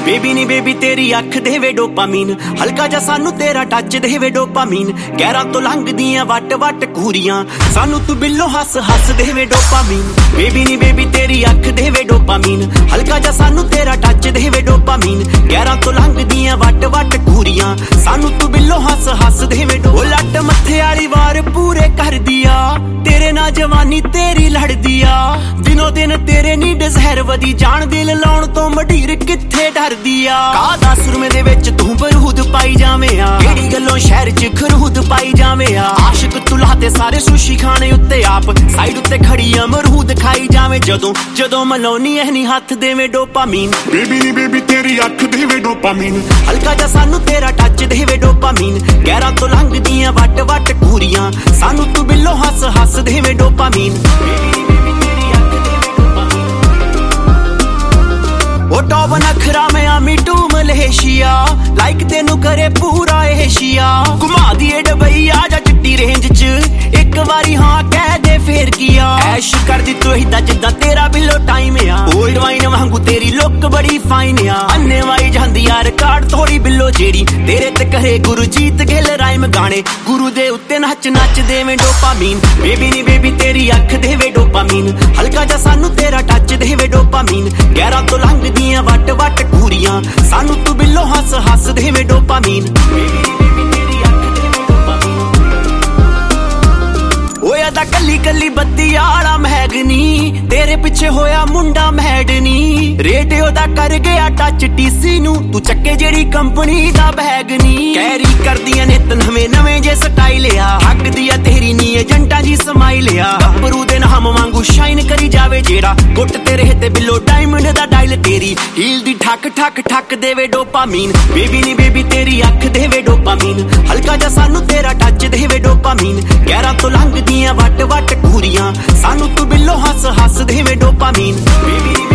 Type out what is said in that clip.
Baby ਨੀ baby ਤੇਰੀ ਅੱਖ ਦੇਵੇ ਡੋਪਾਮੀਨ, ਹਲਕਾ ਜਾ ਸਾਨੂੰ ਤੇਰਾ ਟੱਚ ਦੇਵੇ ਡੋਪਾਮੀਨ। ਗਹਿਰਾਂ ਤੋਂ ਲੰਘਦੀਆਂ ਵੱਟ ਵੱਟ ਕੂਰੀਆਂ, ਸਾਨੂੰ ਤੂੰ ਬਿੱਲੋ ਹੱਸ ਹੱਸ ਦੇਵੇ ਡੋਪਾਮੀਨ। ਬੇਬੀ ਨੀ ਬੇਬੀ ਤੇਰੀ ਅੱਖ ਦੇਵੇ ਡੋਪਾਮੀਨ, ਹਲਕਾ ਜਾ ਸਾਨੂੰ ਤੇਰਾ ਟੱਚ ਦੇਵੇ ਡੋਪਾਮੀਨ। ਗਹਿਰਾਂ ਤੋਂ ਲੰਘਦੀਆਂ ਵੱਟ ਵੱਟ ਕੂਰੀਆਂ, ਸਾਨੂੰ ਤੂੰ ਬਿੱਲੋ ਹੱਸ ਹੱਸ ਦੇਵੇ ਡੋਪਾਮੀਨ। ਲੱਟ ਮੱਥੇ ਵਾਲੀ ਵਾਰ ਪੂਰੇ ਕਰਦੀ ਆ, ਤੇਰੇ ਨਾਲ ਜਵਾਨੀ ਤੇਰੀ ਲੜਦੀ ਆ। ਦਿਨੋ ਦਿਨ ਤੇਰੇ ਨੀ ਡਿਜ਼ਾਇਰ ਵਧੀ ਜਾਣ, ਦਿਲ ਲਾਉਣ ਤੋਂ ਮਢੀਰ ਕਿੱਥੇ ਡਰਦੀ ਆ। ਕਾਹਦਾ ਸੁਰਮੇ ਦੇ ਵਿੱਚ ਤੂੰ ਬਰੂਦ ਪਾਈ ਜਾਵੇਂ ਆ, ਕਿਹੜੀ ਗੱਲੋਂ ਸ਼ਹਿਰ 'ਚ ਖਰੂਦ ਪਾਈ ਜਾਵੇਂ ਆ। ਆਸ਼ਿਕ ਤੂੰ ਲਾਤੇ ਸਾਰੇ ਸੁਸ਼ੀ ਖਾਣੇ ਉੱਤੇ, ਆਪ ਸਾਈਡ ਉੱਤੇ ਖੜੀ ਅਮਰੂਦ ਖਾਈ ਜਾਵੇਂ। ਜਦੋਂ ਮਲਾਉਣੀ ਐ ਨੀ ਹੱਥ ਦੇਵੇਂ ਡੋਪਾਮੀਨ। ਬੇਬੀ ਨੀ ਬੇਬੀ ਤੇਰੀ ਅੱਖ ਦੇਵੇ ਡੋਪਾਮੀਨ, ਹਲਕਾ ਜਾ ਸਾਨੂੰ ਤੇਰਾ ਟੱਚ ਦੇਵੇ ਡੋਪਾਮੀਨ। ਗਹਿਰਾਂ ਤੋਂ ਲੰਘਦੀਆਂ ਵੱਟ ਵੱਟ ਕੂਰੀਆਂ, ਸਾਨੂੰ ਤੂੰ ਬਿੱਲੋ ਹੱਸ ਹੱਸ ਦੇਵੇਂ ਡੋਪਾਮੀਨ। ਉਹ ਟੌਪ ਨਖਰਾ ਮੈਂ ਆਮੀ ਟੂ ਮਲੇਸ਼ੀਆ, ਲਾਈਕ ਤੈਨੂੰ ਕਰੇ ਪੂਰਾ ਏਸ਼ੀਆ। ਘੁਮਾ ਦੀਏ ਡਬਈ ਆ ਜਾ ਚਿੱਟੀ ਰੇਂਜ 'ਚ, ਇੱਕ ਵਾਰੀ ਹਾਂ ਕਹਿ ਦੇ ਫੇਰ ਕੀ ਆ। ਐਸ਼ ਕਰਦੀ ਤੂੰ ਏਦਾਂ ਜਿੱਦਾਂ ਤੇਰਾ ਬਿੱਲੋ ਟਾਈਮ ਆ, ਓਲਡ ਵਾਈਨ ਵਾਂਗੂ ਤੇਰੀ ਲੁੱਕ ਬੜੀ ਫਾਈਨ ਆ। ਅੰਨੇ ਵਾਈ ਜਾਂਦੀ ਆ ਰਿਕਾਰਡ ਥੋੜੀ ਬਿੱਲੋ ਜਿਹੜੀ, ਤੇਰੇ ਤੇ ਕਹੇ ਗੁਰਜੀਤ ਗਿੱਲ ਰਾਈਮ ਗਾਣੇ। ਗੁਰੂ ਦੇ ਉੱਤੇ ਨੱਚ ਨੱਚ ਦੇਵੇਂ ਡੋਪਾਮੀਨ। ਬੇਬੀ ਨੀ ਬੇਬੀ ਤੇਰੀ ਅੱਖ ਦੇਵੇ ਡੋਪਾਮੀਨ, ਹਲਕਾ ਜਾ ਸਾਨੂੰ ਤੇਰਾ ਟੱਚ ਦੇਵੇ ਡੋਪਾਮੀਨ। ਗਹਿਰਾਂ ਤੋਂ ਲੰਘਦੀਆਂ ਵੱਟ ਵੱਟ ਕੂਰੀਆਂ, ਸਾਨੂੰ ਤੂੰ ਬਿੱਲੋ ਹੱਸ ਹੱਸ ਦੇਵੇਂ ਡੋਪਾਮੀਨ। ਹੋਇਆ ਤਾਂ ਕੱਲੀ ਕੱਲੀ ਬੱਤੀ ਆਲਾ ਮਹਿਗਨੀ, ਤੇਰੇ ਪਿੱਛੇ ਹੋਇਆ ਮੁੰਡਾ ਮੈਡਨੀ। ਰੇਟ ਉਹਦਾ ਕਰ ਗਿਆ ਟੱਚ ਟੀਸੀ ਨੂੰ, ਤੂੰ ਚੱਕੇ ਜਿਹੜੀ ਕੰਪਨੀ ਦਾ ਬੈਗ ਨੀ। ਕੈਰੀ ਕਰਦੀਆਂ ਨਿਤ ਨਵੇਂ ਨਵੇਂ ਜੇ ਸਟਾਈਲ ਆ, ਹੱਕਦੀ ਆ ਤੇਰੀ ਨੀ ਏਜੰਟਾਂ ਜੀ ਸਮਾਈਲ ਆ। ਗੱਭਰੂ ਦੇ ਨਾਮ ਵਾਂਗੂ ਸ਼ਾਈਨ ਕਰੀ ਜਾਵੇ ਜਿਹੜਾ, ਗੁੱਟ ਤੇਰੇ ਤੇ ਬਿੱਲੋ ਡਾਇਮੰਡ ਦਾ ਡਾਇਲ। ਤੇਰੀ ਹੀਲ ਦੀ ਠੱਕ ਠੱਕ ਠੱਕ ਦੇਵੇ ਡੋਪਾਮੀਨ। ਬੇਬੀ ਨੀ ਬੇਬੀ ਤੇਰੀ ਅੱਖ ਦੇਵੇ ਡੋਪਾਮੀਨ, ਹਲਕਾ ਜਾ ਸਾਨੂੰ ਤੇਰਾ ਟੱਚ ਦੇਵੇ ਡੋਪਾਮੀਨ। ਗਹਿਰਾਂ ਤੋਂ ਲੰਘਦੀਆਂ ਵੱਟ ਵੱਟ ਕੂਰੀਆਂ, ਸਾਨੂੰ ਤੂੰ ਬਿੱਲੋ ਹੱਸ ਹੱਸ ਦੇਵੇਂ ਡੋਪਾਮੀਨ।